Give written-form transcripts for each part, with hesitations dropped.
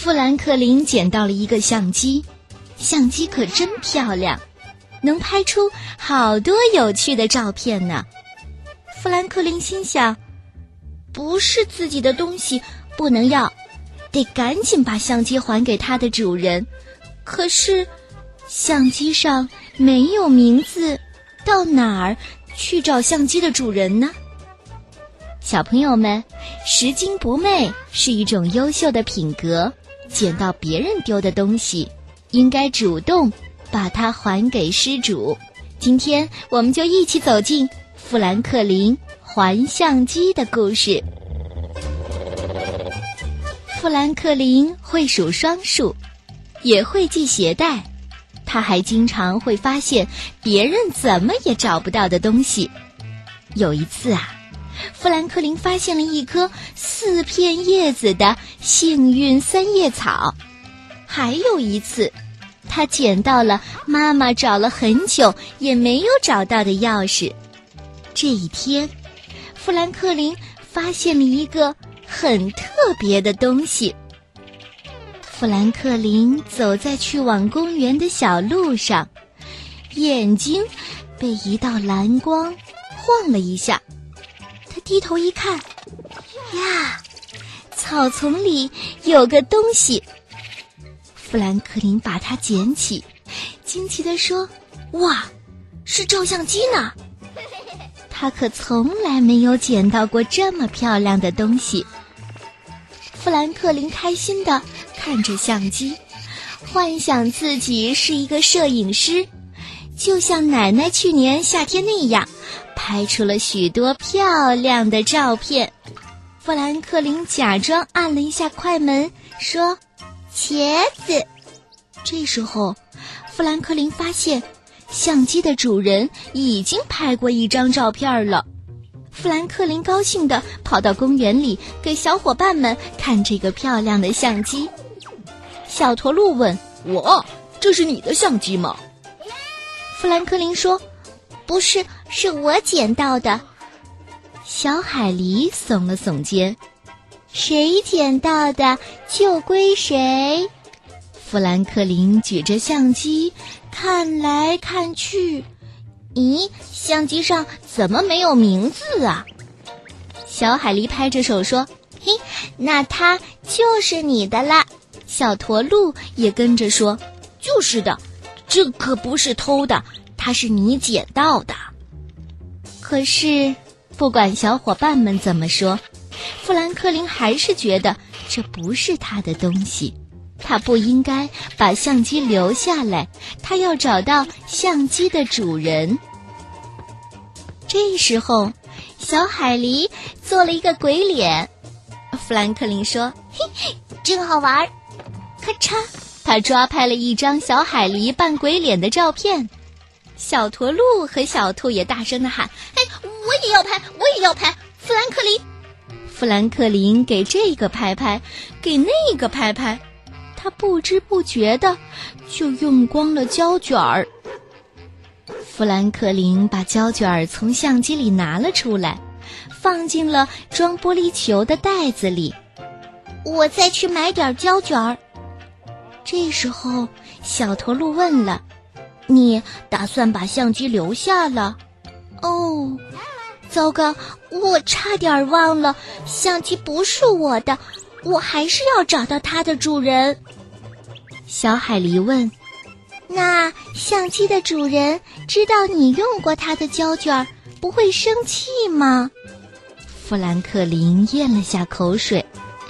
富兰克林捡到了一个相机，相机可真漂亮，能拍出好多有趣的照片呢。富兰克林心想，不是自己的东西不能要，得赶紧把相机还给它的主人。可是相机上没有名字，到哪儿去找相机的主人呢？小朋友们，拾金不昧是一种优秀的品格，捡到别人丢的东西，应该主动把它还给失主。今天我们就一起走进富兰克林还相机的故事。富兰克林会数双数，也会系鞋带，他还经常会发现别人怎么也找不到的东西。有一次啊，富兰克林发现了一棵4片叶子的幸运3叶草。还有一次，他捡到了妈妈找了很久也没有找到的钥匙。这一天，富兰克林发现了一个很特别的东西。富兰克林走在去往公园的小路上，眼睛被一道蓝光晃了一下。他低头一看，呀，草丛里有个东西。富兰克林把它捡起，惊奇地说：“哇，是照相机呢！”他可从来没有捡到过这么漂亮的东西。富兰克林开心地看着相机，幻想自己是一个摄影师，就像奶奶去年夏天那样，拍出了许多漂亮的照片。富兰克林假装按了一下快门，说：“茄子。”这时候，富兰克林发现相机的主人已经拍过一张照片了。富兰克林高兴地跑到公园里，给小伙伴们看这个漂亮的相机。小驼鹿问：“这是你的相机吗？”富兰克林说：“不是，是我捡到的。”小海狸耸了耸肩：“谁捡到的就归谁。”富兰克林举着相机看来看去，咦，相机上怎么没有名字啊？小海狸拍着手说：“嘿，那它就是你的啦。”小驼鹿也跟着说：“就是的，这可不是偷的，它是你捡到的。”可是不管小伙伴们怎么说，富兰克林还是觉得这不是他的东西。他不应该把相机留下来，他要找到相机的主人。这时候，小海狸做了一个鬼脸。富兰克林说：“嘿嘿，真好玩。”咔嚓，他抓拍了一张小海狸扮鬼脸的照片。小驼鹿和小兔也大声地喊：“哎，我也要拍，我也要拍！富兰克林！”富兰克林给这个拍拍，给那个拍拍。他不知不觉的就用光了胶卷儿。富兰克林把胶卷儿从相机里拿了出来，放进了装玻璃球的袋子里。我再去买点胶卷儿。这时候，小驼鹿问了：“你打算把相机留下了？”哦，糟糕，我差点忘了，相机不是我的。我还是要找到它的主人。小海狸问：“那相机的主人知道你用过他的胶卷，不会生气吗？”富兰克林咽了下口水：“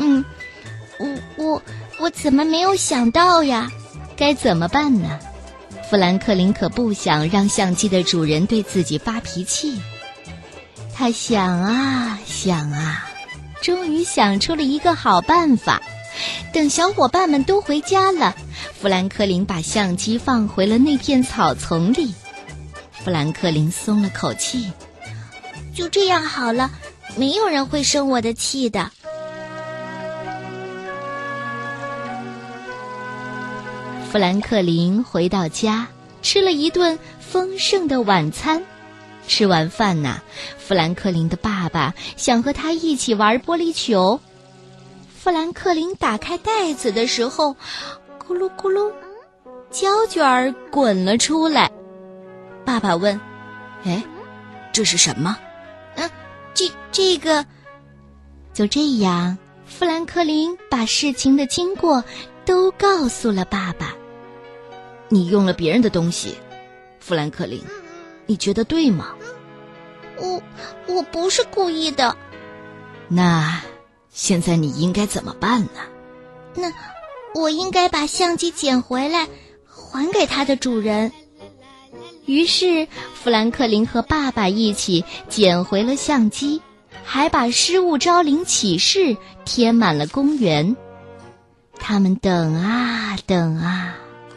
我怎么没有想到呀？该怎么办呢？”富兰克林可不想让相机的主人对自己发脾气。他想啊想啊，终于想出了一个好办法。等小伙伴们都回家了，富兰克林把相机放回了那片草丛里。富兰克林松了口气，就这样好了，没有人会生我的气的。富兰克林回到家，吃了一顿丰盛的晚餐。吃完饭呢，富兰克林的爸爸想和他一起玩玻璃球。 富兰克林打开袋子的时候，咕噜咕噜，胶卷儿滚了出来。爸爸问：“ 哎，这是什么？” 这个。就这样，富兰克林把事情的经过都告诉了爸爸。 你用了别人的东西，富兰克林，你觉得对吗？ 我不是故意的。 那现在你应该怎么办呢？ 那我应该把相机捡回来，还给它的主人。于是富兰克林和爸爸一起捡回了相机，还把失物招领启事贴满了公园。他们等啊等啊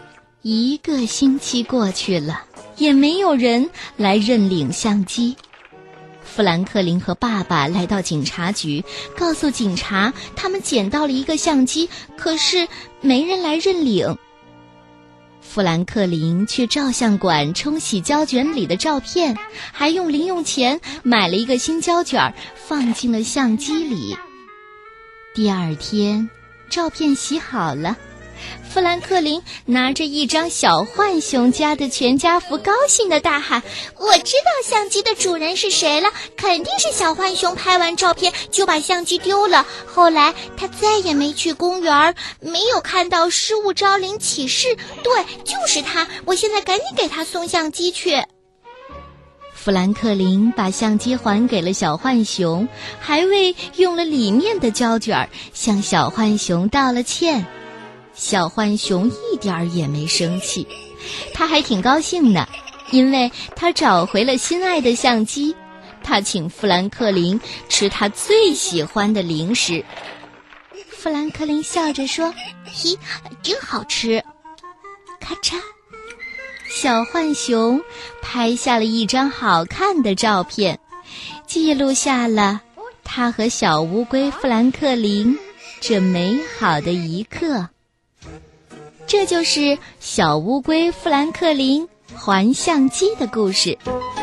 ，1个星期过去了，也没有人来认领相机。富兰克林和爸爸来到警察局，告诉警察他们捡到了一个相机，可是没人来认领。富兰克林去照相馆冲洗胶卷里的照片，还用零用钱买了一个新胶卷，放进了相机里。第二天，照片洗好了，富兰克林拿着一张小浣熊家的全家福，高兴地大喊：“我知道相机的主人是谁了，肯定是小浣熊拍完照片就把相机丢了。后来他再也没去公园，没有看到失物招领启事。对，就是他，我现在赶紧给他送相机去。”富兰克林把相机还给了小浣熊，还为用了里面的胶卷向小浣熊道了歉。小浣熊一点儿也没生气，他还挺高兴的，因为他找回了心爱的相机。他请富兰克林吃他最喜欢的零食。富兰克林笑着说：“嘿，真好吃。”咔嚓，小浣熊拍下了一张好看的照片，记录下了他和小乌龟富兰克林这美好的一刻。这就是小乌龟富兰克林还相机的故事。